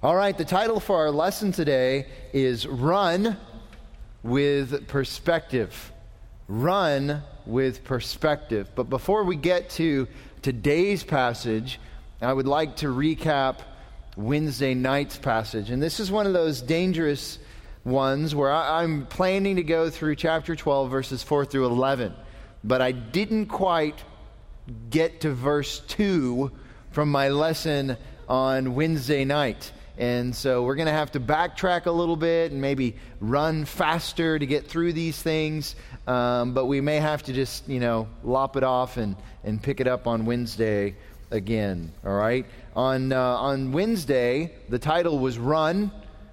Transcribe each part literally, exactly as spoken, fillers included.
All right, the title for our lesson today is Run with Perspective. Run with Perspective. But before we get to today's passage, I would like to recap Wednesday night's passage. And this is one of those dangerous ones where I, I'm planning to go through chapter twelve, verses four through eleven. But I didn't quite get to verse two from my lesson on Wednesday night. And so we're going to have to backtrack a little bit and maybe run faster to get through these things. Um, but we may have to just, you know, lop it off and, and pick it up on Wednesday again. All right? On, uh, on Wednesday, the title was Run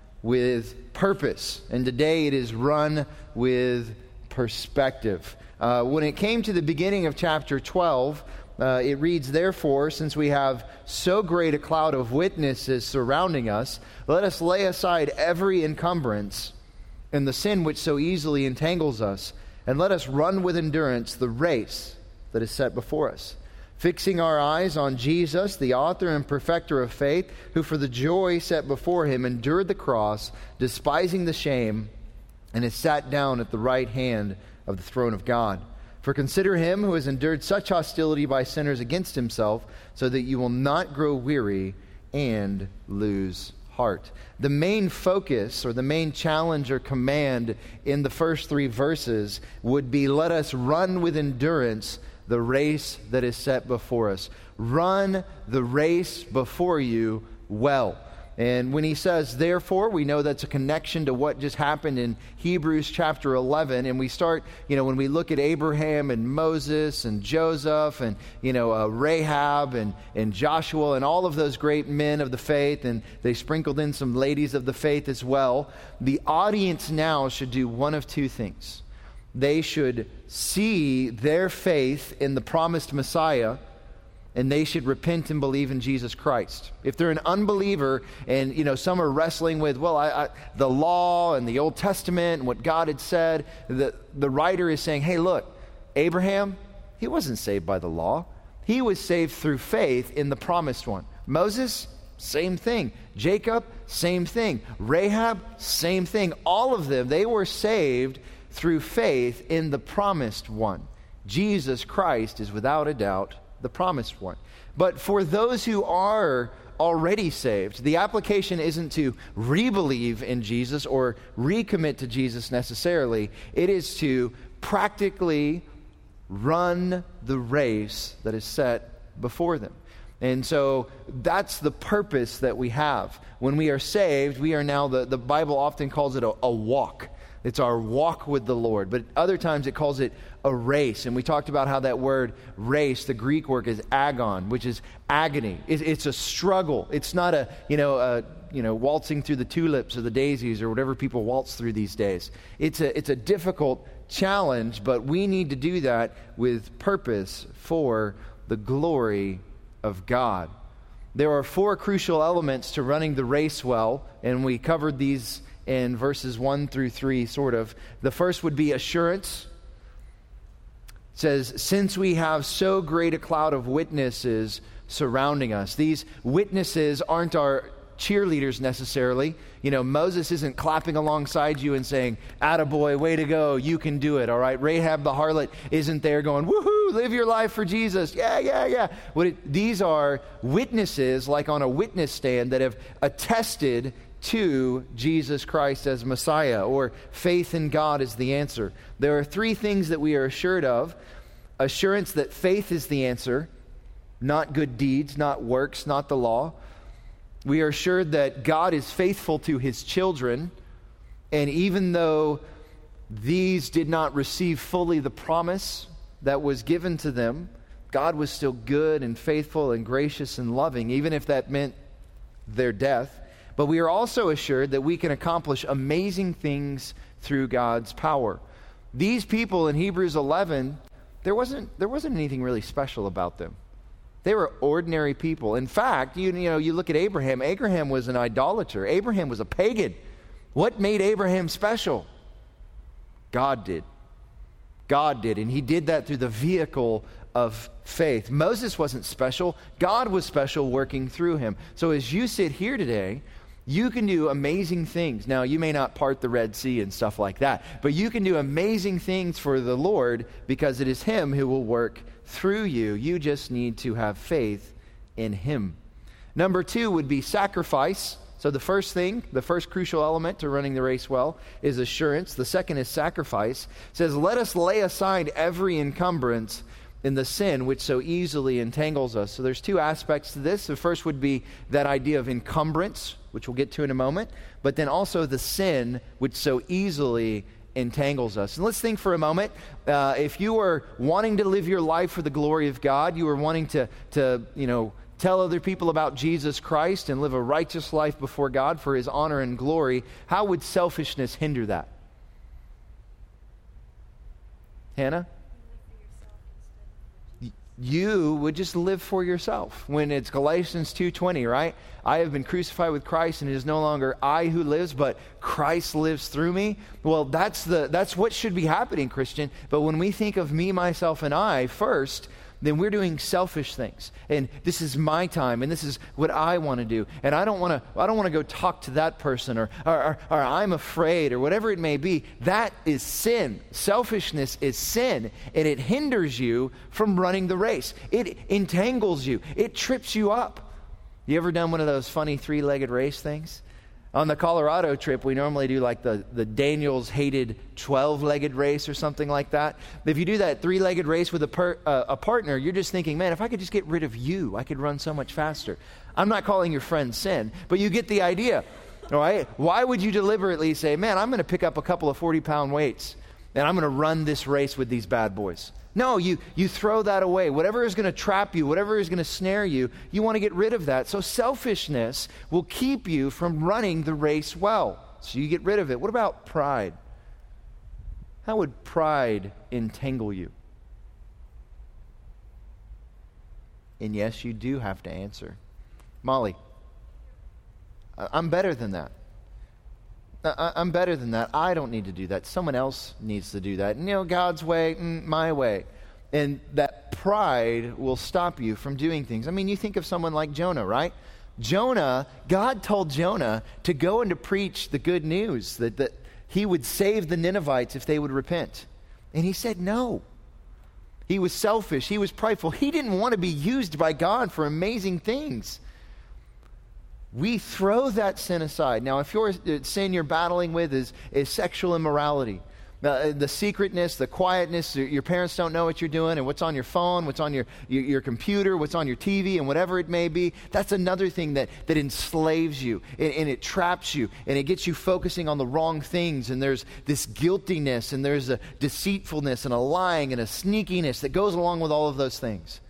with Purpose. And today it is Run with Perspective. Uh, when it came to the beginning of chapter twelve, Uh, it reads, "Therefore, since we have so great a cloud of witnesses surrounding us, let us lay aside every encumbrance and the sin which so easily entangles us, and let us run with endurance the race that is set before us, fixing our eyes on Jesus, the author and perfecter of faith, who for the joy set before him endured the cross, despising the shame, and is sat down at the right hand of the throne of God. For consider him who has endured such hostility by sinners against himself, so that you will not grow weary and lose heart." The main focus or the main challenge or command in the first three verses would be, let us run with endurance the race that is set before us. Run the race before you well. And when he says, therefore, we know that's a connection to what just happened in Hebrews chapter eleven. And we start, you know, when we look at Abraham and Moses and Joseph and, you know, uh, Rahab and, and Joshua and all of those great men of the faith, and they sprinkled in some ladies of the faith as well. The audience now should do one of two things. They should see their faith in the promised Messiah, and they should repent and believe in Jesus Christ. If they're an unbeliever and, you know, some are wrestling with, well, I, I, the law and the Old Testament and what God had said, the, the writer is saying, hey, look, Abraham, he wasn't saved by the law. He was saved through faith in the promised one. Moses, same thing. Jacob, same thing. Rahab, same thing. All of them, they were saved through faith in the promised one. Jesus Christ is without a doubt the promised one. But for those who are already saved, the application isn't to re-believe in Jesus or recommit to Jesus necessarily. It is to practically run the race that is set before them. And so that's the purpose that we have. When we are saved, we are now, the, the Bible often calls it a, a walk. It's our walk with the Lord. But other times it calls it a race. And we talked about how that word race, the Greek word is agon, which is agony. It, it's a struggle. It's not a, you know, a, you know, waltzing through the tulips or the daisies or whatever people waltz through these days. It's a, it's a difficult challenge, but we need to do that with purpose for the glory of God. There are four crucial elements to running the race well, and we covered these in verses one through three, sort of. The first would be assurance. It says, since we have so great a cloud of witnesses surrounding us. These witnesses aren't our cheerleaders necessarily. You know, Moses isn't clapping alongside you and saying, attaboy, way to go, you can do it, all right? Rahab the harlot isn't there going, woohoo, live your life for Jesus, yeah, yeah, yeah. What it, these are witnesses, like on a witness stand, that have attested to Jesus Christ as Messiah, or faith in God is the answer. There are three things that we are assured of. Assurance that faith is the answer, not good deeds, not works, not the law. We are assured that God is faithful to his children, and even though these did not receive fully the promise that was given to them, God was still good and faithful and gracious and loving, even if that meant their death. But we are also assured that we can accomplish amazing things through God's power. These people in Hebrews eleven, there wasn't there wasn't anything really special about them. They were ordinary people. In fact, you, you know, you look at Abraham. Abraham was an idolater. Abraham was a pagan. What made Abraham special? God did. God did, and he did that through the vehicle of faith. Moses wasn't special. God was special working through him. So as you sit here today, you can do amazing things. Now, you may not part the Red Sea and stuff like that, but you can do amazing things for the Lord because it is Him who will work through you. You just need to have faith in Him. Number two would be sacrifice. So the first thing, the first crucial element to running the race well is assurance. The second is sacrifice. It says, let us lay aside every encumbrance in the sin which so easily entangles us. So there's two aspects to this. The first would be that idea of encumbrance, which we'll get to in a moment, but then also the sin which so easily entangles us. And let's think for a moment, uh, if you were wanting to live your life for the glory of God, you were wanting to, to, you know, tell other people about Jesus Christ and live a righteous life before God for His honor and glory, how would selfishness hinder that? Hannah? You would just live for yourself. When it's Galatians two twenty, right? I have been crucified with Christ, and it is no longer I who lives, but Christ lives through me. Well, that's the that's what should be happening, Christian. But when we think of me, myself, and I first, then we're doing selfish things. And this is my time, and this is what I want to do. And I don't want to I don't want to go talk to that person, or, or, or, or I'm afraid, or whatever it may be. That is sin. Selfishness is sin, and it hinders you from running the race. It entangles you. It trips you up. You ever done one of those funny three-legged race things? On the Colorado trip, we normally do like the, the Daniels hated twelve-legged race or something like that. If you do that three-legged race with a, per, uh, a partner, you're just thinking, man, if I could just get rid of you, I could run so much faster. I'm not calling your friend sin, but you get the idea, all right? Why would you deliberately say, man, I'm going to pick up a couple of forty-pound weights, and I'm going to run this race with these bad boys? No, you, you throw that away. Whatever is going to trap you, whatever is going to snare you, you want to get rid of that. So selfishness will keep you from running the race well. So you get rid of it. What about pride? How would pride entangle you? And yes, you do have to answer. Molly, I'm better than that. I'm better than that. I don't need to do that. Someone else needs to do that. And, you know, God's way, my way. And that pride will stop you from doing things. I mean, you think of someone like Jonah, right? Jonah, God told Jonah to go and to preach the good news, that, that he would save the Ninevites if they would repent. And he said no. He was selfish. He was prideful. He didn't want to be used by God for amazing things. We throw that sin aside. Now, if your sin you're battling with is, is sexual immorality, uh, the secretness, the quietness, your parents don't know what you're doing, and what's on your phone, what's on your, your, your computer, what's on your T V, and whatever it may be, that's another thing that, that enslaves you, and, and it traps you, and it gets you focusing on the wrong things, and there's this guiltiness, and there's a deceitfulness, and a lying, and a sneakiness that goes along with all of those things.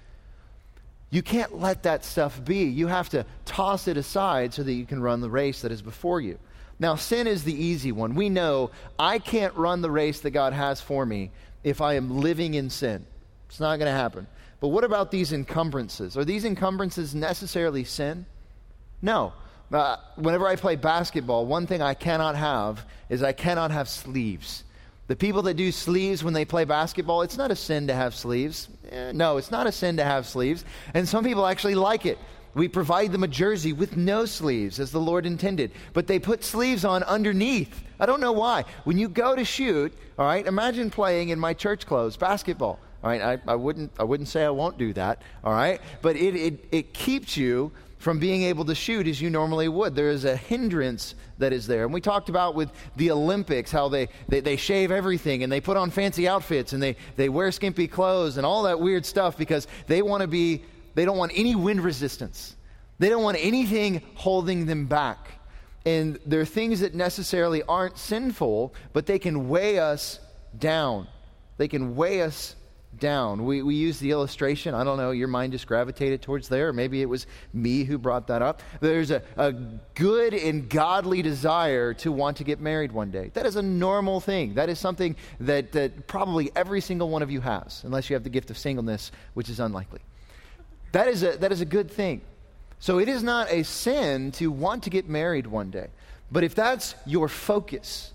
You can't let that stuff be. You have to toss it aside so that you can run the race that is before you. Now, sin is the easy one. We know I can't run the race that God has for me if I am living in sin. It's not going to happen. But what about these encumbrances? Are these encumbrances necessarily sin? No. Uh, whenever I play basketball, one thing I cannot have is I cannot have sleeves. The people that do sleeves when they play basketball, it's not a sin to have sleeves. Eh, no, it's not a sin to have sleeves. And some people actually like it. We provide them a jersey with no sleeves, as the Lord intended. But they put sleeves on underneath. I don't know why. When you go to shoot, all right, imagine playing in my church clothes, basketball. All right, I, I wouldn't I wouldn't say I won't do that, all right? But it, it, it keeps you from being able to shoot as you normally would. There is a hindrance that is there. And we talked about with the Olympics, how they, they, they shave everything and they put on fancy outfits and they, they wear skimpy clothes and all that weird stuff because they want to be, they don't want any wind resistance. They don't want anything holding them back. And there are things that necessarily aren't sinful, but they can weigh us down. They can weigh us down. We we use the illustration. I don't know, your mind just gravitated towards there. Or maybe it was me who brought that up. There's a, a good and godly desire to want to get married one day. That is a normal thing. That is something that, that probably every single one of you has, unless you have the gift of singleness, which is unlikely. That is a that is a good thing. So it is not a sin to want to get married one day. But if that's your focus,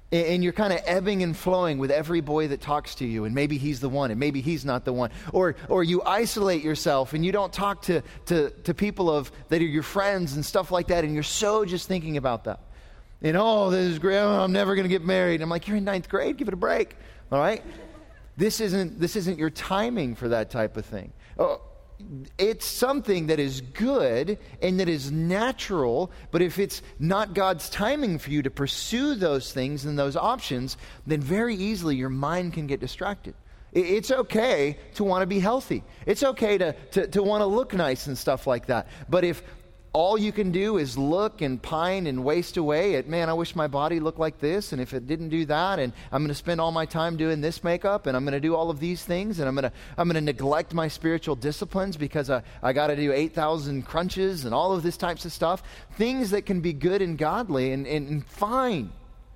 And you're kind of ebbing and flowing with every boy that talks to you, and maybe he's the one, and maybe he's not the one. Or or you isolate yourself, and you don't talk to, to, to people of that are your friends and stuff like that, and you're so just thinking about that. And, oh, this is great, oh, I'm never going to get married. I'm like, you're in ninth grade, give it a break, all right? This isn't, this isn't your timing for that type of thing. Oh, it's something that is good and that is natural, but if it's not God's timing for you to pursue those things and those options, then very easily your mind can get distracted. It's okay to want to be healthy. It's okay to, to, to want to look nice and stuff like that. But if all you can do is look and pine and waste away at, man, I wish my body looked like this, and if it didn't do that, and I'm going to spend all my time doing this makeup, and I'm going to do all of these things, and I'm going to I'm going to neglect my spiritual disciplines because I, I got to do eight thousand crunches and all of this types of stuff, things that can be good and godly and, and, and fine,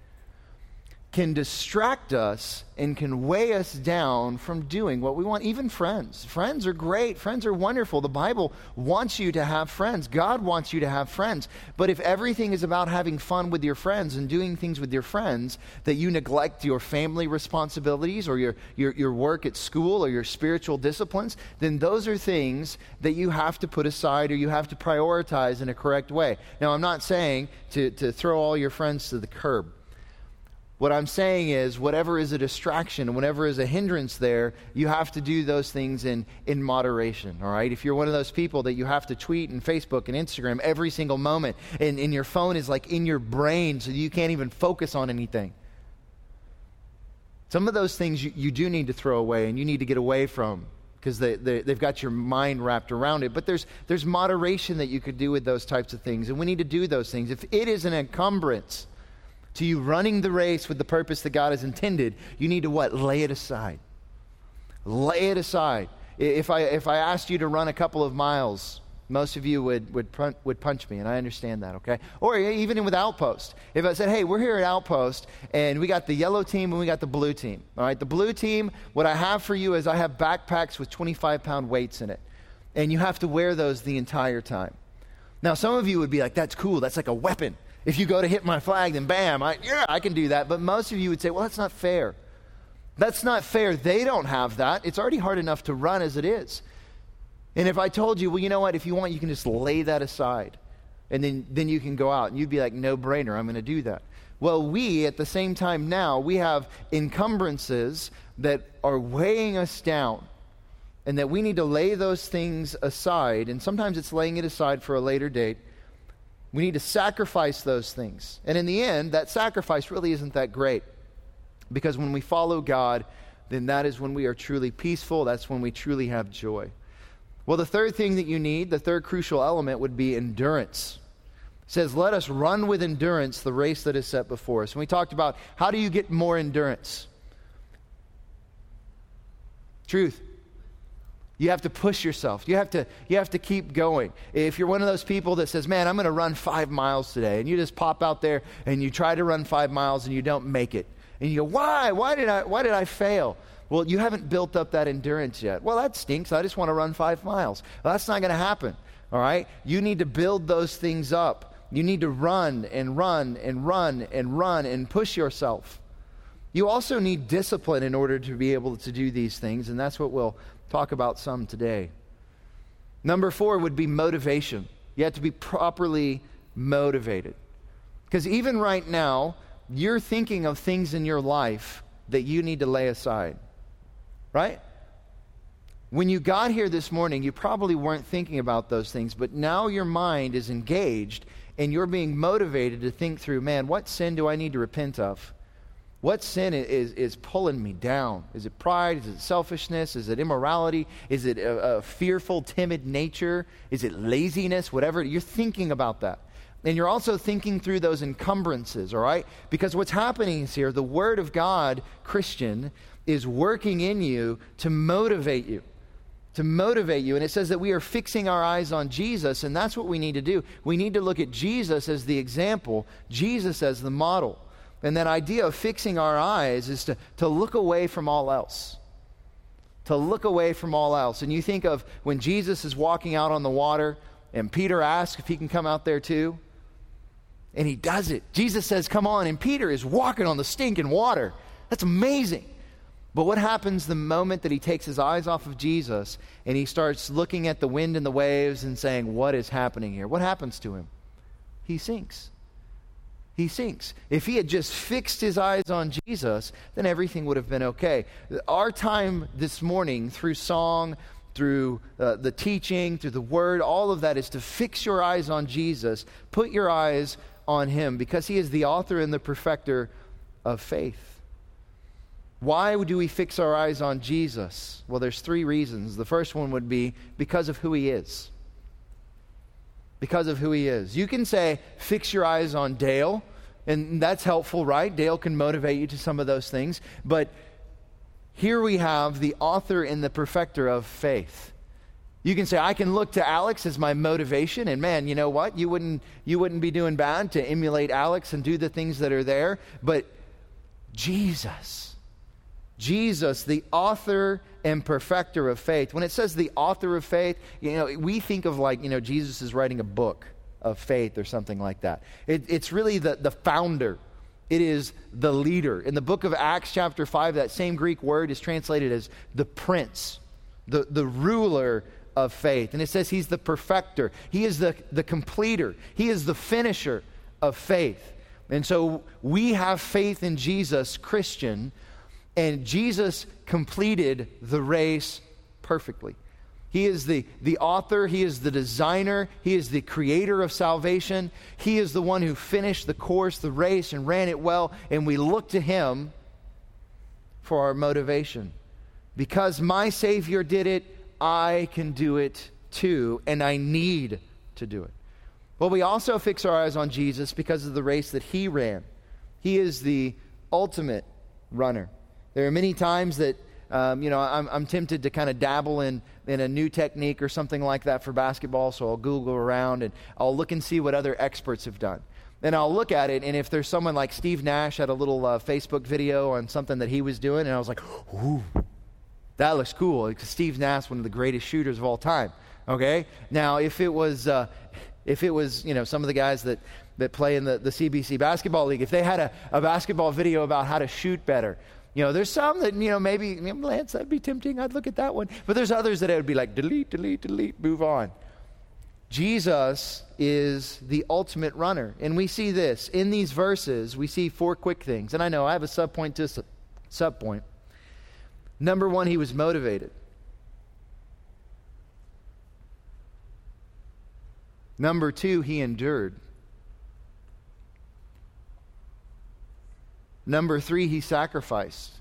can distract us and can weigh us down from doing what we want. Even friends. Friends are great. Friends are wonderful. The Bible wants you to have friends. God wants you to have friends. But if everything is about having fun with your friends and doing things with your friends, that you neglect your family responsibilities or your, your, your work at school or your spiritual disciplines, then those are things that you have to put aside or you have to prioritize in a correct way. Now, I'm not saying to, to throw all your friends to the curb. What I'm saying is, whatever is a distraction, whatever is a hindrance there, you have to do those things in, in moderation, all right? If you're one of those people that you have to tweet and Facebook and Instagram every single moment, and, and your phone is like in your brain so you can't even focus on anything. Some of those things you, you do need to throw away and you need to get away from because they, they, they've got your mind wrapped around it. But there's, there's moderation that you could do with those types of things, and we need to do those things. If it is an encumbrance to you running the race with the purpose that God has intended, you need to what? Lay it aside. Lay it aside. If I if I asked you to run a couple of miles, most of you would would pun- would punch me, and I understand that, okay? Or even with Outpost. If I said, hey, we're here at Outpost, and we got the yellow team and we got the blue team, all right? The blue team, what I have for you is I have backpacks with twenty-five pound weights in it, and you have to wear those the entire time. Now, some of you would be like, that's cool. That's like a weapon. If you go to hit my flag, then bam, I, yeah, I can do that. But most of you would say, well, that's not fair. That's not fair. They don't have that. It's already hard enough to run as it is. And if I told you, well, you know what? If you want, you can just lay that aside. And then, then you can go out. And you'd be like, no brainer, I'm going to do that. Well, we, at the same time now, we have encumbrances that are weighing us down. And that we need to lay those things aside. And sometimes it's laying it aside for a later date. We need to sacrifice those things. And in the end, that sacrifice really isn't that great. Because when we follow God, then that is when we are truly peaceful. That's when we truly have joy. Well, the third thing that you need, the third crucial element would be endurance. It says, let us run with endurance the race that is set before us. And we talked about how do you get more endurance? Truth. You have to push yourself. You have to you have to keep going. If you're one of those people that says, man, I'm going to run five miles today, and you just pop out there and you try to run five miles and you don't make it. And you go, why? Why did I why did I fail? Well, you haven't built up that endurance yet. Well, that stinks. I just want to run five miles. Well, that's not going to happen. All right? You need to build those things up. You need to run and run and run and run and push yourself. You also need discipline in order to be able to do these things, and that's what we'll talk about some today. Number four would be motivation. You have to be properly motivated. Because even right now, you're thinking of things in your life that you need to lay aside. Right? When you got here this morning, you probably weren't thinking about those things, but now your mind is engaged and you're being motivated to think through, man, what sin do I need to repent of? What sin is, is pulling me down? Is it pride? Is it selfishness? Is it immorality? Is it a, a fearful, timid nature? Is it laziness? Whatever. You're thinking about that. And you're also thinking through those encumbrances, all right? Because what's happening is here, the Word of God, Christian, is working in you to motivate you. To motivate you. And it says that we are fixing our eyes on Jesus, and that's what we need to do. We need to look at Jesus as the example, Jesus as the model. And that idea of fixing our eyes is to, to look away from all else. To look away from all else. And you think of when Jesus is walking out on the water and Peter asks if he can come out there too. And he does it. Jesus says, come on, and Peter is walking on the stinking water. That's amazing. But what happens the moment that he takes his eyes off of Jesus and he starts looking at the wind and the waves and saying, what is happening here? What happens to him? He sinks. He sinks. If he had just fixed his eyes on Jesus, then everything would have been okay. Our time this morning through song, through uh, the teaching, through the word, all of that is to fix your eyes on Jesus. Put your eyes on him because he is the author and the perfecter of faith. Why do we fix our eyes on Jesus? Well, there's three reasons. The first one would be because of who he is. Because of who he is. You can say, fix your eyes on Dale, and that's helpful, right? Dale can motivate you to some of those things. But here we have the author and the perfecter of faith. You can say, I can look to Alex as my motivation, and man, you know what? You wouldn't, you wouldn't be doing bad to emulate Alex and do the things that are there. But Jesus, Jesus, the author and perfecter of faith. When it says the author of faith, you know, we think of like, you know, Jesus is writing a book of faith or something like that. It, it's really the, the founder. It is the leader. In the book of Acts chapter five, that same Greek word is translated as the prince, the, the ruler of faith. And it says he's the perfecter. He is the, the completer. He is the finisher of faith. And so we have faith in Jesus, Christian, and Jesus completed the race perfectly. He is the, the author, he is the designer, he is the creator of salvation. He is the one who finished the course, the race, and ran it well, and we look to him for our motivation. Because my Savior did it, I can do it too, and I need to do it. Well, we also fix our eyes on Jesus because of the race that he ran. He is the ultimate runner. There are many times that, um, you know, I'm, I'm tempted to kind of dabble in, in a new technique or something like that for basketball, so I'll Google around and I'll look and see what other experts have done. And I'll look at it, and if there's someone like Steve Nash had a little uh, Facebook video on something that he was doing, and I was like, ooh, that looks cool, because Steve Nash is one of the greatest shooters of all time, okay? Now, if it was, uh, if it was, you know, some of the guys that, that play in the, the C B C Basketball League, if they had a, a basketball video about how to shoot better, you know, there's some that, you know, maybe, you know, Lance, that'd be tempting. I'd look at that one. But there's others that it would be like, delete, delete, delete, move on. Jesus is the ultimate runner. And we see this. In these verses, we see four quick things. And I know I have a subpoint to a subpoint. Number one, he was motivated. Number two, he endured. Number three, he sacrificed.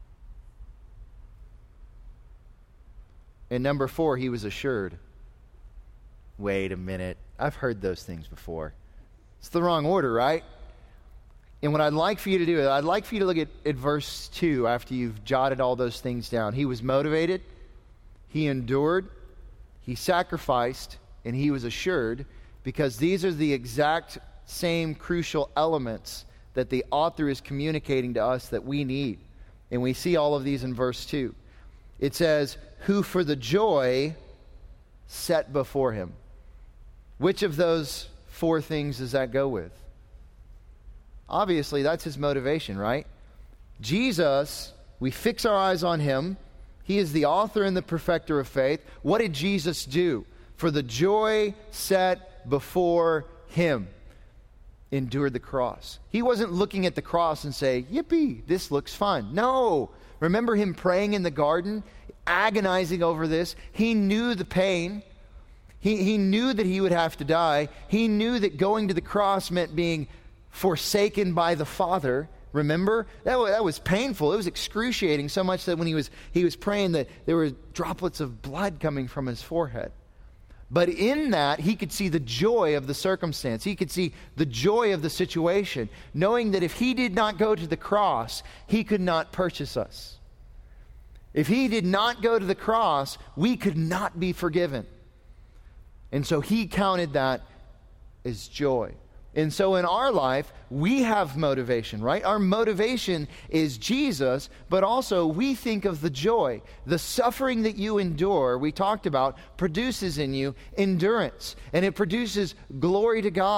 And number four, he was assured. Wait a minute. I've heard those things before. It's the wrong order, right? And what I'd like for you to do is I'd like for you to look at, at verse two after you've jotted all those things down. He was motivated, he endured, he sacrificed, and he was assured, because these are the exact same crucial elements that the author is communicating to us that we need. And we see all of these in verse two. It says, who for the joy set before him. Which of those four things does that go with? Obviously, that's his motivation, right? Jesus, we fix our eyes on him. He is the author and the perfecter of faith. What did Jesus do? For the joy set before him, endured the cross. He wasn't looking at the cross and say, yippee, this looks fun. No. Remember him praying in the garden, agonizing over this. He knew the pain. He, he knew that he would have to die. He knew that going to the cross meant being forsaken by the Father. Remember? That was, that was painful. It was excruciating, so much that when he was, he was praying that there were droplets of blood coming from his forehead. But in that, he could see the joy of the circumstance. He could see the joy of the situation, knowing that if he did not go to the cross, he could not purchase us. If he did not go to the cross, we could not be forgiven. And so he counted that as joy. And so in our life, we have motivation, right? Our motivation is Jesus, but also we think of the joy. The suffering that you endure, we talked about, produces in you endurance. And it produces glory to God.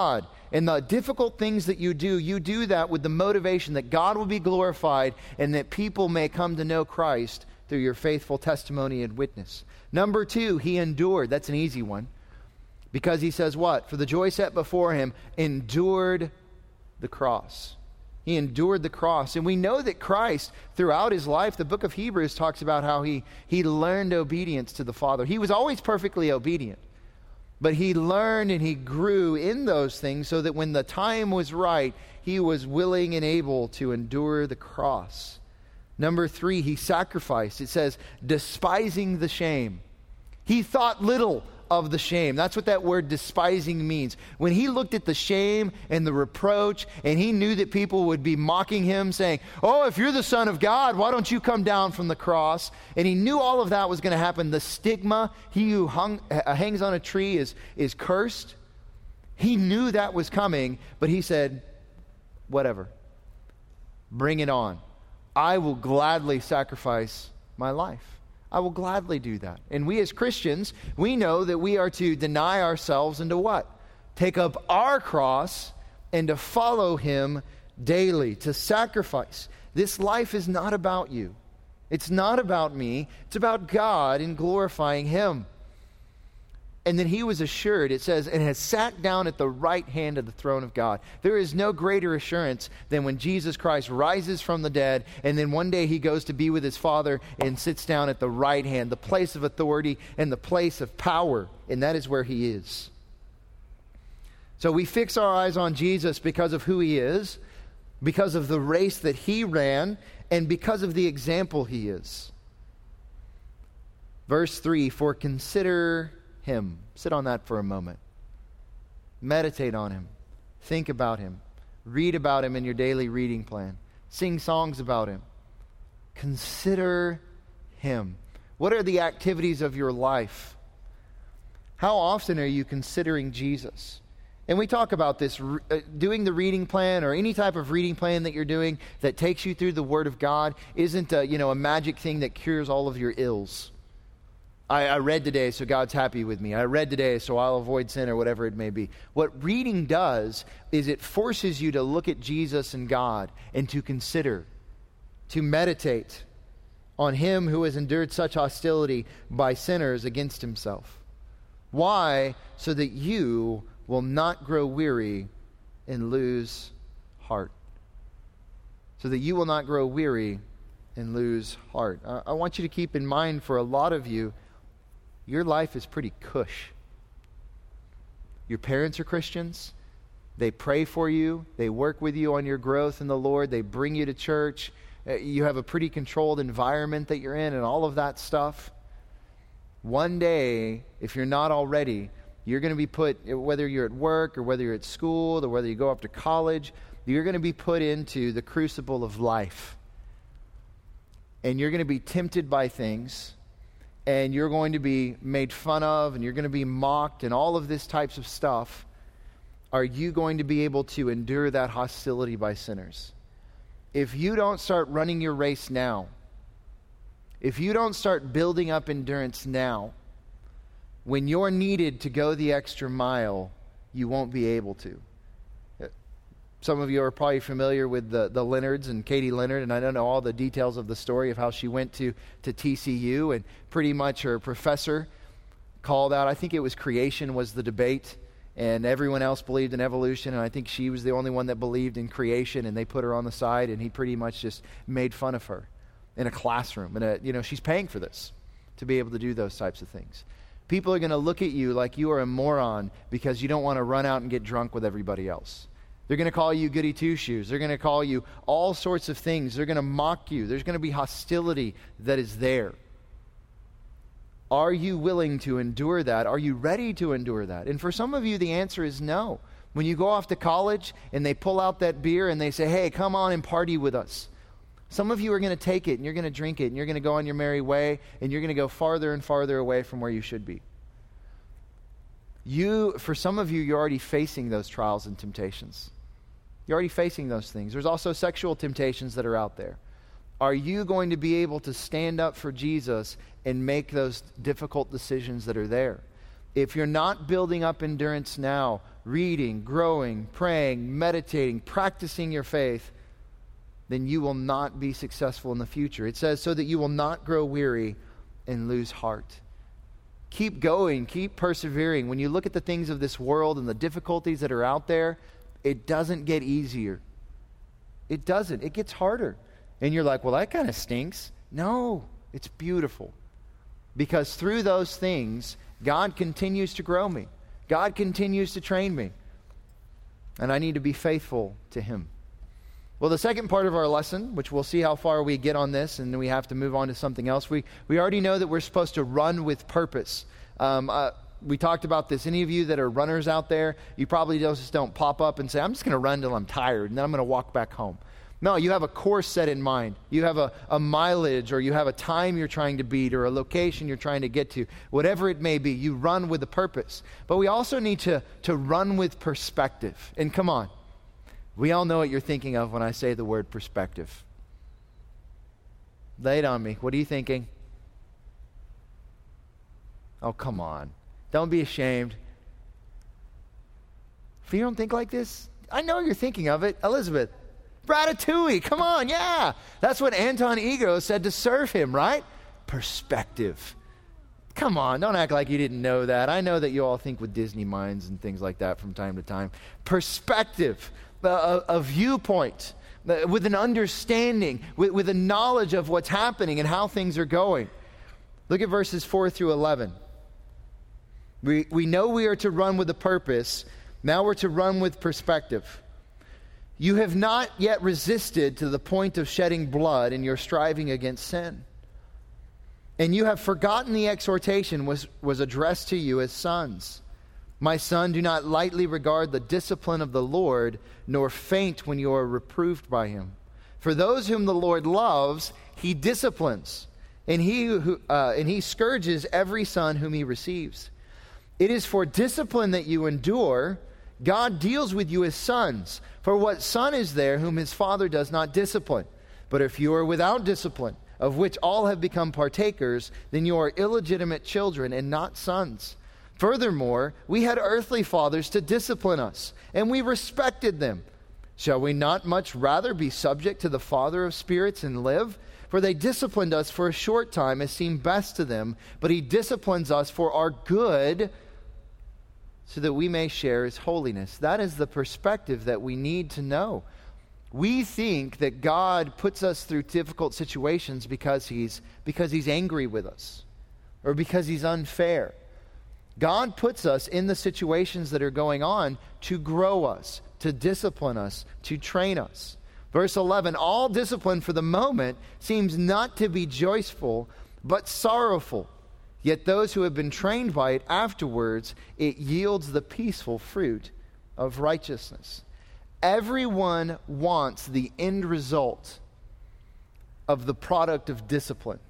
and the difficult things that you do, you do that with the motivation that God will be glorified and that people may come to know Christ through your faithful testimony and witness. Number two, he endured. That's an easy one. Because he says what? For the joy set before him, endured the cross. He endured the cross. And we know that Christ, throughout his life, the book of Hebrews talks about how he, he learned obedience to the Father. He was always perfectly obedient. But he learned and he grew in those things so that when the time was right, he was willing and able to endure the cross. Number three, he sacrificed. It says, despising the shame. He thought little of the shame. That's what that word despising means. When he looked at the shame and the reproach, and he knew that people would be mocking him, saying, oh, if you're the Son of God, why don't you come down from the cross? And he knew all of that was going to happen. The stigma, he who hung, uh, hangs on a tree is, is cursed. He knew that was coming, but he said, whatever. Bring it on. I will gladly sacrifice my life. I will gladly do that. And we as Christians, we know that we are to deny ourselves and to what? Take up our cross and to follow him daily, to sacrifice. This life is not about you. It's not about me. It's about God and glorifying him. And then he was assured, it says, and has sat down at the right hand of the throne of God. There is no greater assurance than when Jesus Christ rises from the dead, and then one day he goes to be with his Father and sits down at the right hand, the place of authority and the place of power. And that is where he is. So we fix our eyes on Jesus because of who he is, because of the race that he ran, and because of the example he is. Verse three, for consider him. Sit on that for a moment. Meditate on him. Think about him. Read about him in your daily reading plan. Sing songs about him. Consider him. What are the activities of your life? How often are you considering Jesus? And we talk about this, uh, doing the reading plan or any type of reading plan that you're doing that takes you through the Word of God isn't a, you know, a magic thing that cures all of your ills. I, I read today, so God's happy with me. I read today, so I'll avoid sin, or whatever it may be. What reading does is it forces you to look at Jesus and God and to consider, to meditate on him who has endured such hostility by sinners against himself. Why? So that you will not grow weary and lose heart. So that you will not grow weary and lose heart. I, I want you to keep in mind, for a lot of you, your life is pretty cush. Your parents are Christians. They pray for you. They work with you on your growth in the Lord. They bring you to church. Uh, you have a pretty controlled environment that you're in and all of that stuff. One day, if you're not already, you're going to be put, whether you're at work or whether you're at school or whether you go off to college, you're going to be put into the crucible of life. And you're going to be tempted by things. And you're going to be made fun of, and you're going to be mocked, and all of this types of stuff. Are you going to be able to endure that hostility by sinners? If you don't start running your race now, if you don't start building up endurance now, when you're needed to go the extra mile, you won't be able to. Some of you are probably familiar with the, the Leonards and Katie Leonard, and I don't know all the details of the story of how she went to, to T C U, and pretty much her professor called out, I think it was creation was the debate, and everyone else believed in evolution, and I think she was the only one that believed in creation, and they put her on the side, and he pretty much just made fun of her in a classroom. And, a, you know, she's paying for this, to be able to do those types of things. People are going to look at you like you are a moron because you don't want to run out and get drunk with everybody else. They're going to call you goody two-shoes. They're going to call you all sorts of things. They're going to mock you. There's going to be hostility that is there. Are you willing to endure that? Are you ready to endure that? And for some of you, the answer is no. When you go off to college and they pull out that beer and they say, hey, come on and party with us. Some of you are going to take it and you're going to drink it and you're going to go on your merry way and you're going to go farther and farther away from where you should be. You, for some of you, you're already facing those trials and temptations. You're already facing those things. There's also sexual temptations that are out there. Are you going to be able to stand up for Jesus and make those difficult decisions that are there? If you're not building up endurance now, reading, growing, praying, meditating, practicing your faith, then you will not be successful in the future. It says, so that you will not grow weary and lose heart. Keep going, keep persevering. When you look at the things of this world and the difficulties that are out there, it doesn't get easier. It doesn't. It gets harder. And you're like, well, that kind of stinks. No, it's beautiful. Because through those things, God continues to grow me. God continues to train me. And I need to be faithful to Him. Well, the second part of our lesson, which we'll see how far we get on this, and then we have to move on to something else. We we already know that we're supposed to run with purpose. Um, uh, we talked about this. Any of you that are runners out there, you probably just don't pop up and say, I'm just going to run till I'm tired, and then I'm going to walk back home. No, you have a course set in mind. You have a, a mileage, or you have a time you're trying to beat, or a location you're trying to get to. Whatever it may be, you run with a purpose. But we also need to, to run with perspective. And come on. We all know what you're thinking of when I say the word perspective. Lay it on me. What are you thinking? Oh, come on. Don't be ashamed. If you don't think like this, I know you're thinking of it. Elizabeth, Ratatouille, come on, yeah. That's what Anton Ego said to serve him, right? Perspective. Come on, don't act like you didn't know that. I know that you all think with Disney minds and things like that from time to time. Perspective. A, a viewpoint, uh, with an understanding, with, with a knowledge of what's happening and how things are going. Look at verses four through eleven. We, we know we are to run with a purpose. Now we're to run with perspective. You have not yet resisted to the point of shedding blood in your striving against sin. And you have forgotten the exhortation was, was addressed to you as sons. My son, do not lightly regard the discipline of the Lord, nor faint when you are reproved by him. For those whom the Lord loves, he disciplines, and he who uh, and he scourges every son whom he receives. It is for discipline that you endure. God deals with you as sons. For what son is there whom his father does not discipline? But if you are without discipline, of which all have become partakers, then you are illegitimate children and not sons. Furthermore, we had earthly fathers to discipline us, and we respected them. Shall we not much rather be subject to the Father of spirits and live? For they disciplined us for a short time as seemed best to them, but he disciplines us for our good, so that we may share his holiness. That is the perspective that we need to know. We think that God puts us through difficult situations because he's, because he's angry with us, or because he's unfair. God puts us in the situations that are going on to grow us, to discipline us, to train us. Verse eleven, all discipline for the moment seems not to be joyful, but sorrowful. Yet those who have been trained by it afterwards, it yields the peaceful fruit of righteousness. Everyone wants the end result of the product of discipline,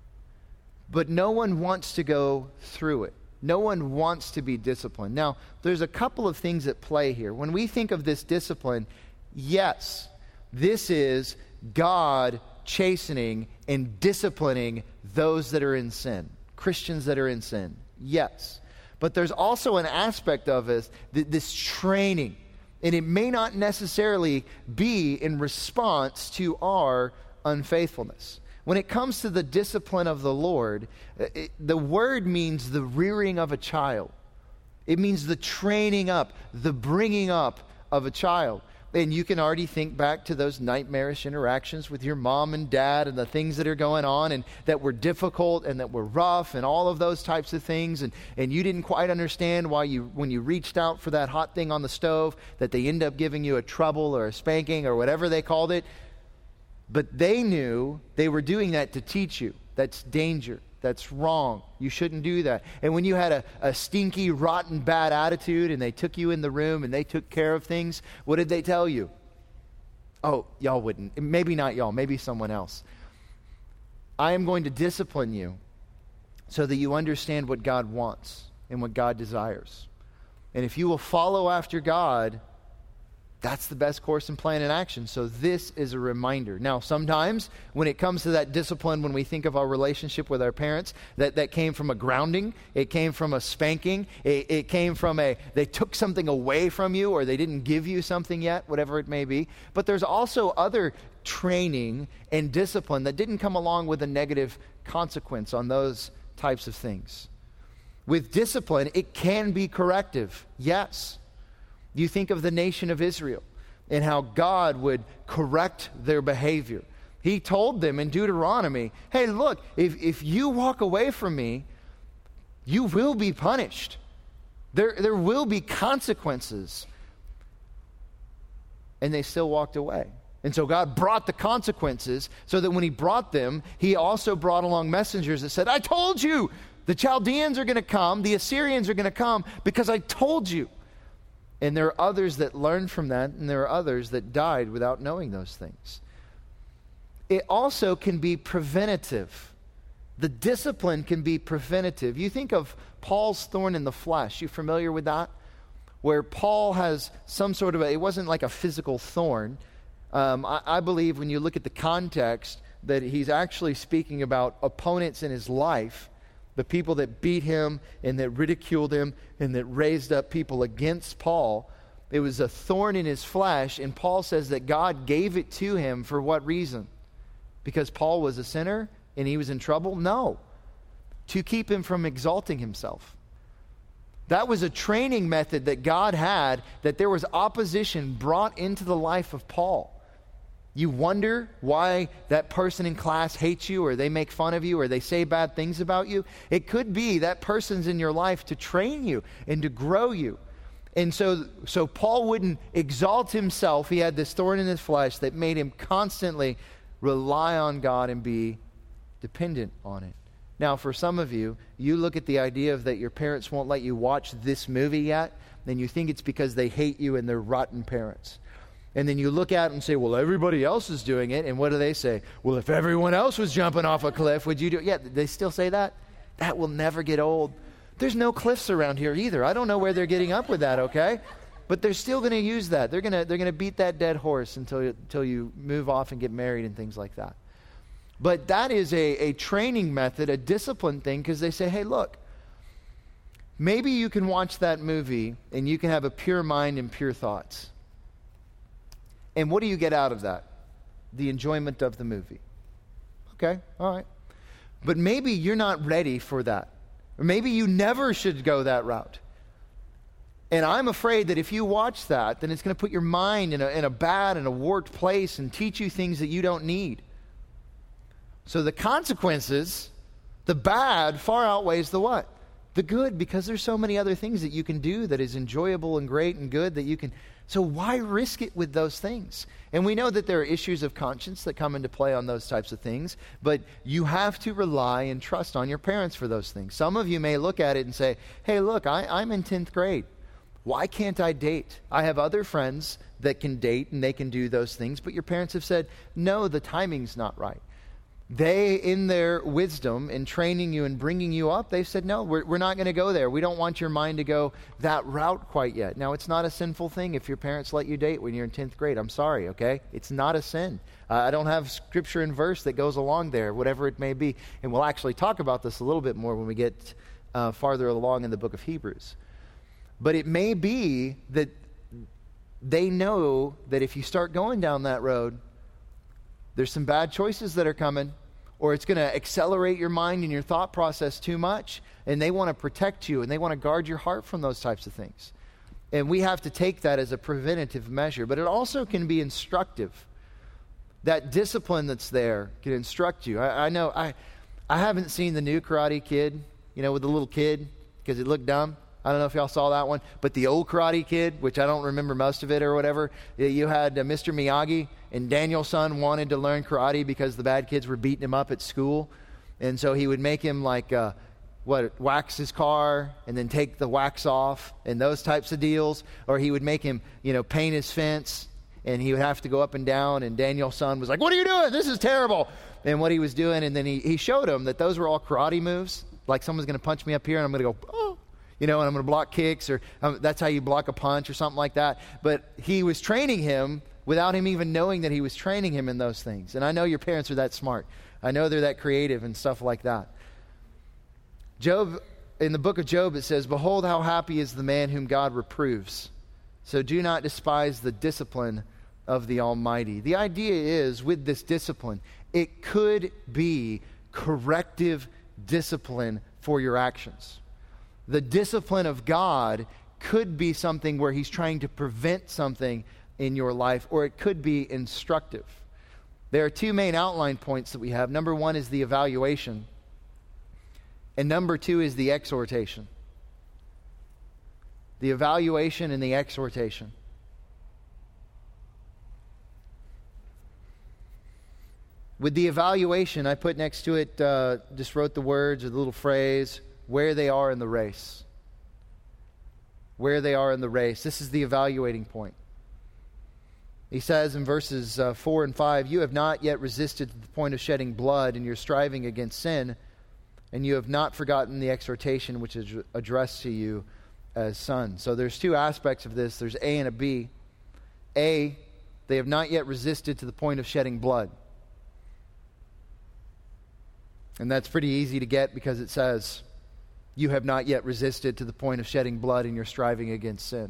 but no one wants to go through it. No one wants to be disciplined. Now, there's a couple of things at play here. When we think of this discipline, yes, this is God chastening and disciplining those that are in sin, Christians that are in sin. Yes. But there's also an aspect of it, this training, and it may not necessarily be in response to our unfaithfulness. When it comes to the discipline of the Lord, it, the word means the rearing of a child. It means the training up, the bringing up of a child. And you can already think back to those nightmarish interactions with your mom and dad and the things that are going on and that were difficult and that were rough and all of those types of things. And, and you didn't quite understand why you, when you reached out for that hot thing on the stove, that they end up giving you a trouble or a spanking or whatever they called it. But they knew they were doing that to teach you. That's danger. That's wrong. You shouldn't do that. And when you had a, a stinky, rotten, bad attitude and they took you in the room and they took care of things, what did they tell you? Oh, y'all wouldn't. Maybe not y'all. Maybe someone else. I am going to discipline you so that you understand what God wants and what God desires. And if you will follow after God, That's the best course and plan in action. So this is a reminder. Now, sometimes when it comes to that discipline, when we think of our relationship with our parents, that, that came from a grounding, it came from a spanking, it, it came from a, they took something away from you or they didn't give you something yet, whatever it may be. But there's also other training and discipline that didn't come along with a negative consequence on those types of things. With discipline, it can be corrective, yes. You think of the nation of Israel and how God would correct their behavior. He told them in Deuteronomy, hey, look, if, if you walk away from me, you will be punished. There, there will be consequences. And they still walked away. And so God brought the consequences so that when he brought them, he also brought along messengers that said, I told you, the Chaldeans are going to come, the Assyrians are going to come because I told you. And there are others that learned from that, and there are others that died without knowing those things. It also can be preventative. The discipline can be preventative. You think of Paul's thorn in the flesh. You familiar with that? Where Paul has some sort of a, it wasn't like a physical thorn. Um, I, I believe when you look at the context that he's actually speaking about opponents in his life, the people that beat him and that ridiculed him and that raised up people against Paul. It was a thorn in his flesh, and Paul says that God gave it to him for what reason? Because Paul was a sinner and he was in trouble? No. To keep him from exalting himself. That was a training method that God had, that there was opposition brought into the life of Paul. You wonder why that person in class hates you or they make fun of you or they say bad things about you. It could be that person's in your life to train you and to grow you. And so, so Paul wouldn't exalt himself. He had this thorn in his flesh that made him constantly rely on God and be dependent on it. Now, for some of you, you look at the idea of that your parents won't let you watch this movie yet, then you think it's because they hate you and they're rotten parents. And then you look at it and say, well, everybody else is doing it. And what do they say? Well, if everyone else was jumping off a cliff, would you do it? Yeah, they still say that? That will never get old. There's no cliffs around here either. I don't know where they're getting up with that, okay? But they're still going to use that. They're going to they're going to beat that dead horse until, until you move off and get married and things like that. But that is a, a training method, a discipline thing, because they say, hey, look, maybe you can watch that movie and you can have a pure mind and pure thoughts. And what do you get out of that? The enjoyment of the movie. Okay, all right. But maybe you're not ready for that. Or maybe you never should go that route. And I'm afraid that if you watch that, then it's going to put your mind in a, in a bad and a warped place and teach you things that you don't need. So the consequences, the bad far outweighs the what? The good, because there's so many other things that you can do that is enjoyable and great and good that you can... So why risk it with those things? And we know that there are issues of conscience that come into play on those types of things, but you have to rely and trust on your parents for those things. Some of you may look at it and say, hey, look, I, I'm in tenth grade. Why can't I date? I have other friends that can date and they can do those things, but your parents have said, no, the timing's not right. They, in their wisdom, in training you and bringing you up, they've said, no, we're, we're not going to go there. We don't want your mind to go that route quite yet. Now, it's not a sinful thing if your parents let you date when you're in tenth grade. I'm sorry, okay? It's not a sin. Uh, I don't have scripture and verse that goes along there, whatever it may be. And we'll actually talk about this a little bit more when we get uh, farther along in the book of Hebrews. But it may be that they know that if you start going down that road, there's some bad choices that are coming, or it's going to accelerate your mind and your thought process too much, and they want to protect you, and they want to guard your heart from those types of things. And we have to take that as a preventative measure, but it also can be instructive. That discipline that's there can instruct you. I, I know, I, I haven't seen the new Karate Kid, you know, with the little kid, because it looked dumb. I don't know if y'all saw that one, but the old Karate Kid, which I don't remember most of it or whatever, you had uh, Mister Miyagi, and Daniel's son wanted to learn karate because the bad kids were beating him up at school. And so he would make him like, uh, what, wax his car and then take the wax off and those types of deals. Or he would make him, you know, paint his fence and he would have to go up and down. And Daniel's son was like, what are you doing? This is terrible. And what he was doing, and then he, he showed him that those were all karate moves. Like someone's going to punch me up here and I'm going to go, oh. you know, and I'm going to block kicks, or um, that's how you block a punch or something like that. But he was training him without him even knowing that he was training him in those things. And I know your parents are that smart. I know they're that creative and stuff like that. Job, in the book of Job, it says, "Behold, how happy is the man whom God reproves. So do not despise the discipline of the Almighty." The idea is, with this discipline, it could be corrective discipline for your actions. The discipline of God could be something where he's trying to prevent something in your life, or it could be instructive. There are two main outline points that we have. Number one is the evaluation, and number two is the exhortation. The evaluation and the exhortation. With the evaluation, I put next to it, uh, just wrote the words or the little phrase, where they are in the race. Where they are in the race. This is the evaluating point. He says in verses uh, four and five, "You have not yet resisted to the point of shedding blood in your striving against sin, and you have not forgotten the exhortation which is addressed to you as sons." So there's two aspects of this. There's A and a B. A, they have not yet resisted to the point of shedding blood. And that's pretty easy to get because it says, you have not yet resisted to the point of shedding blood in your striving against sin.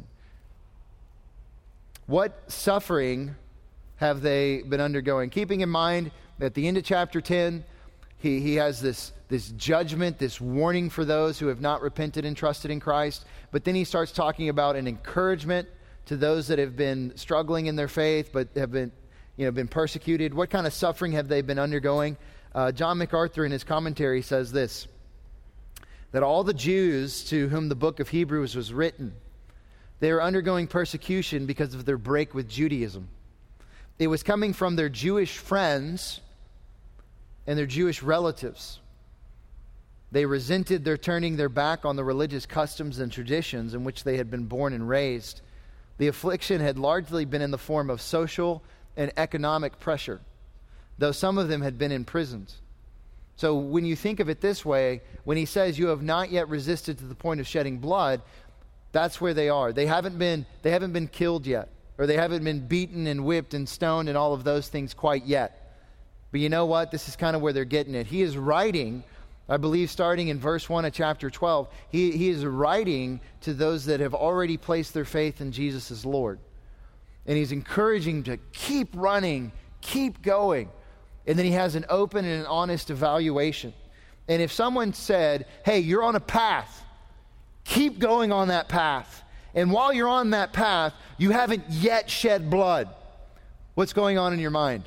What suffering have they been undergoing? Keeping in mind, at the end of chapter ten, he, he has this, this judgment, this warning for those who have not repented and trusted in Christ. But then he starts talking about an encouragement to those that have been struggling in their faith but have been, you know, been persecuted. What kind of suffering have they been undergoing? Uh, John MacArthur in his commentary says this, that all the Jews to whom the book of Hebrews was written, they were undergoing persecution because of their break with Judaism. It was coming from their Jewish friends and their Jewish relatives. They resented their turning their back on the religious customs and traditions in which they had been born and raised. The affliction had largely been in the form of social and economic pressure, though some of them had been imprisoned. So when you think of it this way, when he says you have not yet resisted to the point of shedding blood, that's where they are. They haven't been, they haven't been killed yet, or they haven't been beaten and whipped and stoned and all of those things quite yet. But you know what? This is kind of where they're getting it. He is writing, I believe starting in verse one of chapter twelve, he, he is writing to those that have already placed their faith in Jesus as Lord. And he's encouraging to keep running, keep going. And then he has an open and an honest evaluation. And if someone said, hey, you're on a path, keep going on that path. And while you're on that path, you haven't yet shed blood. What's going on in your mind?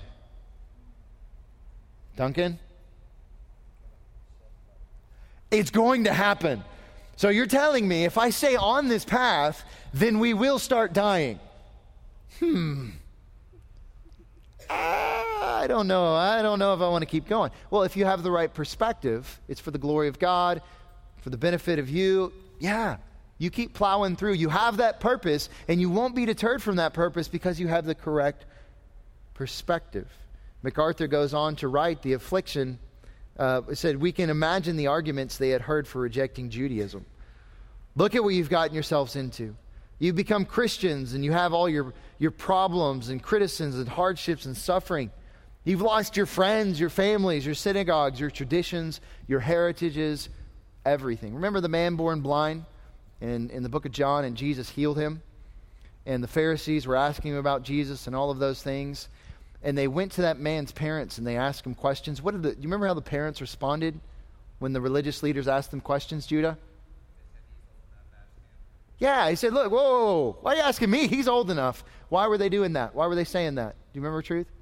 Duncan? It's going to happen. So you're telling me if I stay on this path, then we will start dying. Hmm. I don't know. I don't know if I want to keep going. Well, if you have the right perspective, it's for the glory of God, for the benefit of you. Yeah, you keep plowing through. You have that purpose, and you won't be deterred from that purpose because you have the correct perspective. MacArthur goes on to write, the affliction, uh, said, we can imagine the arguments they had heard for rejecting Judaism. Look at what you've gotten yourselves into. You become Christians, and you have all your, your problems and criticisms and hardships and suffering. You've lost your friends, your families, your synagogues, your traditions, your heritages, everything. Remember the man born blind in, in the book of John, and Jesus healed him? And the Pharisees were asking him about Jesus and all of those things. And they went to that man's parents and they asked him questions. What did the, you remember how the parents responded when the religious leaders asked them questions, Judah? Yeah, he said, look, whoa, whoa, whoa, why are you asking me? He's old enough. Why were they doing that? Why were they saying that? Do you remember Truth?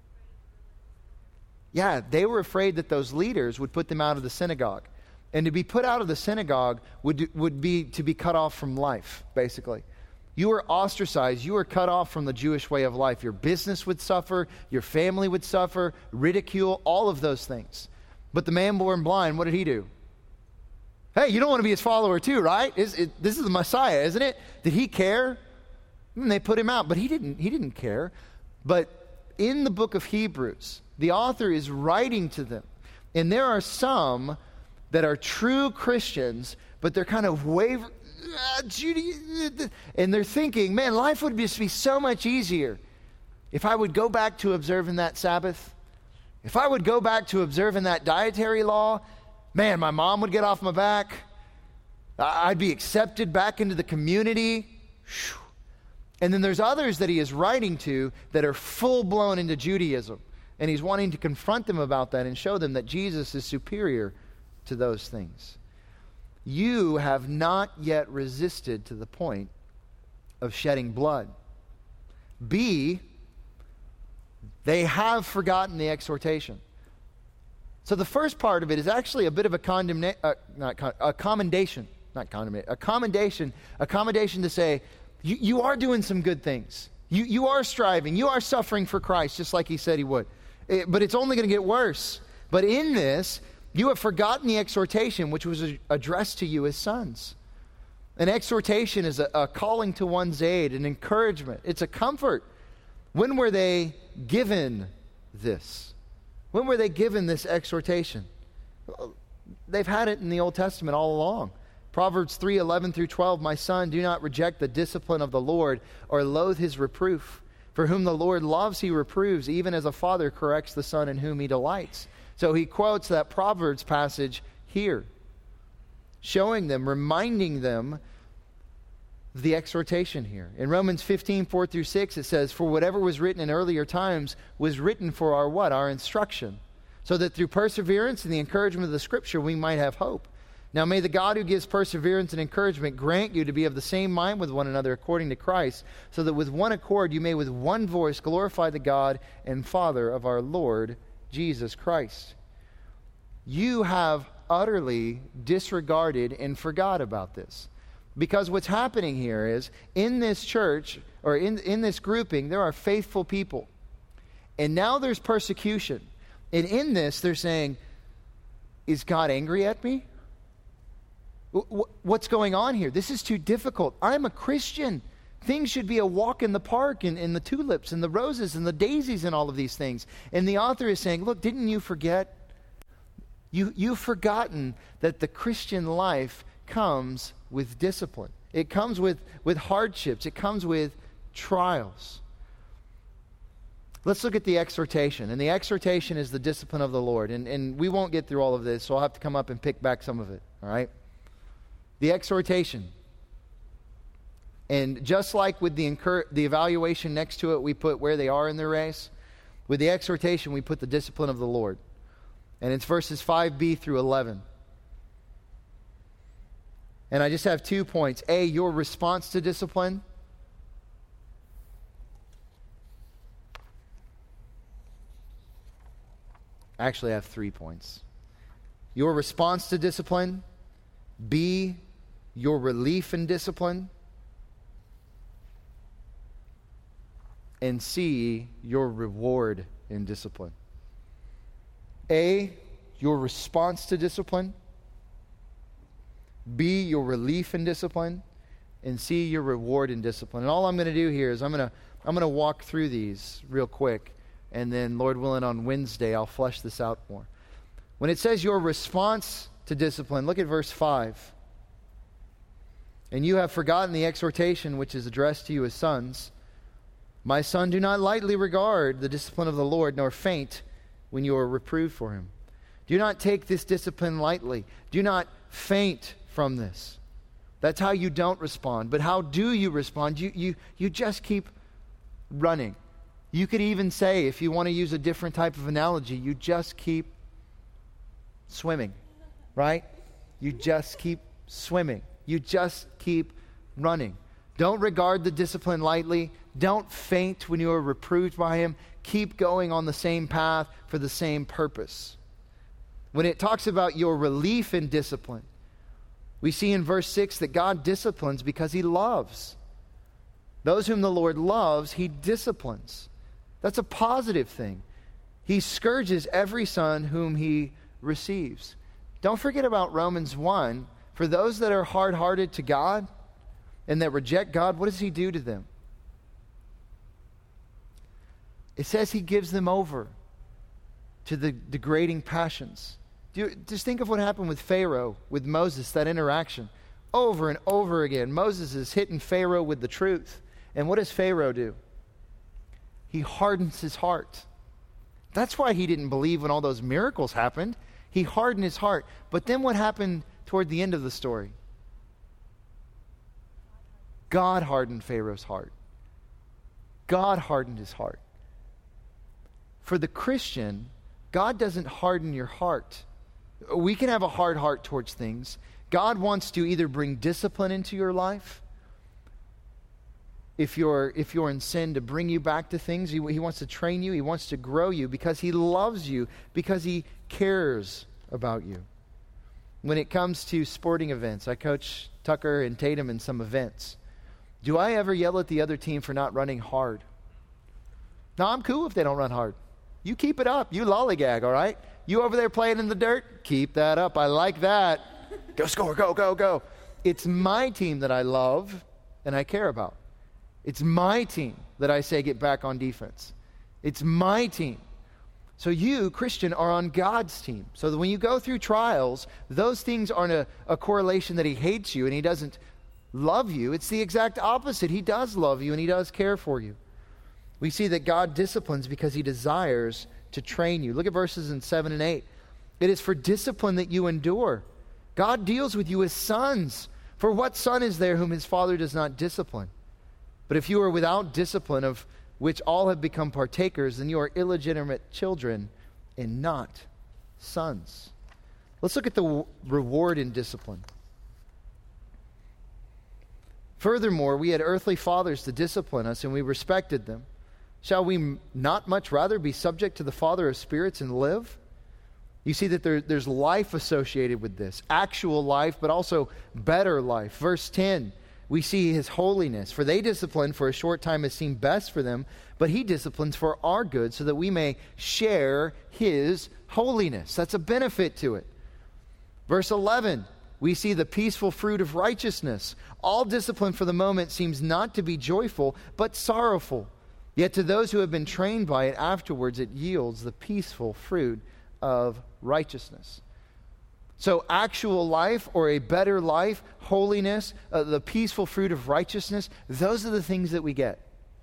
Yeah, they were afraid that those leaders would put them out of the synagogue. And to be put out of the synagogue would, would be to be cut off from life, basically. You were ostracized. You were cut off from the Jewish way of life. Your business would suffer. Your family would suffer. Ridicule, all of those things. But the man born blind, what did he do? Hey, you don't want to be his follower too, right? Is, it, this is the Messiah, isn't it? Did he care? And they put him out, but he didn't, he didn't care. But in the book of Hebrews, the author is writing to them. And there are some that are true Christians, but they're kind of waver, uh, Judaism. And they're thinking, man, life would just be so much easier if I would go back to observing that Sabbath. If I would go back to observing that dietary law, man, my mom would get off my back. I'd be accepted back into the community. And then there's others that he is writing to that are full-blown into Judaism. And he's wanting to confront them about that and show them that Jesus is superior to those things. You have not yet resisted to the point of shedding blood. B, they have forgotten the exhortation. So the first part of it is actually a bit of a condemnation, uh, not con- a commendation, not condemnation, a commendation, a commendation to say, you, you are doing some good things. You, you are striving. You are suffering for Christ, just like he said he would. It, but it's only going to get worse. But in this, you have forgotten the exhortation which was addressed to you as sons. An exhortation is a, a calling to one's aid, an encouragement. It's a comfort. When were they given this? When were they given this exhortation? Well, they've had it in the Old Testament all along. Proverbs three, eleven through twelve, my son, do not reject the discipline of the Lord or loathe his reproof. For whom the Lord loves, he reproves, even as a father corrects the son in whom he delights. So he quotes that Proverbs passage here, showing them, reminding them the exhortation here. In Romans fifteen, four through six, it says, for whatever was written in earlier times was written for our what? Our instruction. So that through perseverance and the encouragement of the Scripture, we might have hope. Now may the God who gives perseverance and encouragement grant you to be of the same mind with one another according to Christ, so that with one accord you may with one voice glorify the God and Father of our Lord Jesus Christ. You have utterly disregarded and forgot about this. Because what's happening here is, in this church, or in, in this grouping, there are faithful people. And now there's persecution. And in this, they're saying, is God angry at me? What's going on here? This is too difficult. I'm a Christian. Things should be a walk in the park, and, and the tulips and the roses and the daisies and all of these things. And the author is saying, look, didn't you forget? You, you've forgotten that the Christian life comes with discipline. It comes with, with hardships. It comes with trials. Let's look at the exhortation. And the exhortation is the discipline of the Lord. And, and we won't get through all of this, so I'll have to come up and pick back some of it. All right? The exhortation. And just like with the incur- the evaluation next to it, we put where they are in their race. With the exhortation, we put the discipline of the Lord. And it's verses five b through eleven. And I just have two points. A, your response to discipline. Actually, I have three points. Your response to discipline. B, your relief in discipline. And C, your reward in discipline. A, your response to discipline. B, your relief in discipline. And C, your reward in discipline. And all I'm going to do here is I'm going to I'm going to walk through these real quick. And then, Lord willing, on Wednesday, I'll flesh this out more. When it says your response to discipline, look at verse five. And you have forgotten the exhortation which is addressed to you as sons. My son, do not lightly regard the discipline of the Lord, nor faint when you are reproved for him. Do not take this discipline lightly. Do not faint from this. That's how you don't respond. But how do you respond? You, you, you just keep running. You could even say, if you want to use a different type of analogy, you just keep swimming, right? You just keep swimming. You just keep running. Don't regard the discipline lightly. Don't faint when you are reproved by him. Keep going on the same path for the same purpose. When it talks about your relief in discipline, we see in verse six that God disciplines because he loves. Those whom the Lord loves, he disciplines. That's a positive thing. He scourges every son whom he receives. Don't forget about Romans one. For those that are hard-hearted to God and that reject God, what does he do to them? It says he gives them over to the degrading passions. Do you, just think of what happened with Pharaoh, with Moses, that interaction. over and over again. Moses is hitting Pharaoh with the truth. And what does Pharaoh do? He hardens his heart. That's why he didn't believe when all those miracles happened. He hardened his heart. But then what happened toward the end of the story? God hardened Pharaoh's heart. God hardened his heart. For the Christian, God doesn't harden your heart. We can have a hard heart towards things. God wants to either bring discipline into your life, if you're if you're in sin, to bring you back to things. He, he wants to train you. He wants to grow you because he loves you, because he cares about you. When it comes to sporting events, I coach Tucker and Tatum in some events. Do I ever yell at the other team for not running hard? No, I'm cool if they don't run hard. You keep it up. You lollygag, all right? You over there playing in the dirt? Keep that up. I like that. Go score, go, go, go. It's my team that I love and I care about. It's my team that I say get back on defense. It's my team. So you, Christian, are on God's team. So that when you go through trials, those things aren't a, a correlation that he hates you and he doesn't love you. It's the exact opposite. He does love you and he does care for you. We see that God disciplines because he desires to train you. Look at verses in seven and eight. It is for discipline that you endure. God deals with you as sons. For what son is there whom his father does not discipline? But if you are without discipline, of which all have become partakers, then you are illegitimate children and not sons. Let's look at the w- reward in discipline. Furthermore, we had earthly fathers to discipline us, and we respected them. Shall we m- not much rather be subject to the Father of spirits and live? You see that there, there's life associated with this. Actual life, but also better life. Verse ten, we see his holiness. For they discipline for a short time as seemed best for them, but he disciplines for our good so that we may share his holiness. That's a benefit to it. Verse eleven, we see the peaceful fruit of righteousness. All discipline for the moment seems not to be joyful, but sorrowful. Yet to those who have been trained by it afterwards, it yields the peaceful fruit of righteousness. So actual life or a better life, holiness, uh, the peaceful fruit of righteousness, those are the things that we get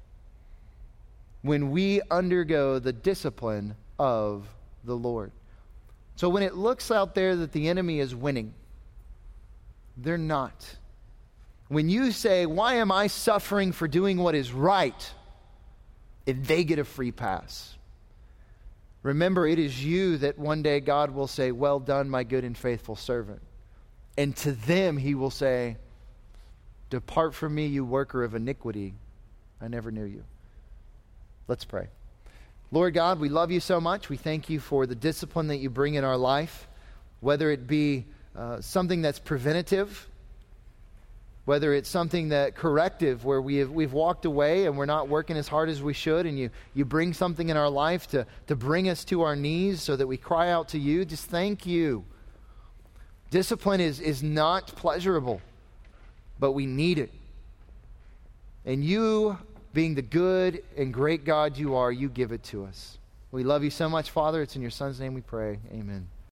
when we undergo the discipline of the Lord. So when it looks out there that the enemy is winning, they're not. When you say, why am I suffering for doing what is right? And they get a free pass. Remember, it is you that one day God will say, well done, my good and faithful servant. And to them he will say, depart from me, you worker of iniquity. I never knew you. Let's pray. Lord God, we love you so much. We thank you for the discipline that you bring in our life, whether it be uh, something that's preventative, whether it's something that corrective, where we have, we've walked away and we're not working as hard as we should, and you, you bring something in our life to, to bring us to our knees so that we cry out to you. Just thank you. Discipline is, is not pleasurable, but we need it. And you, being the good and great God you are, you give it to us. We love you so much, Father. It's in your Son's name we pray. Amen.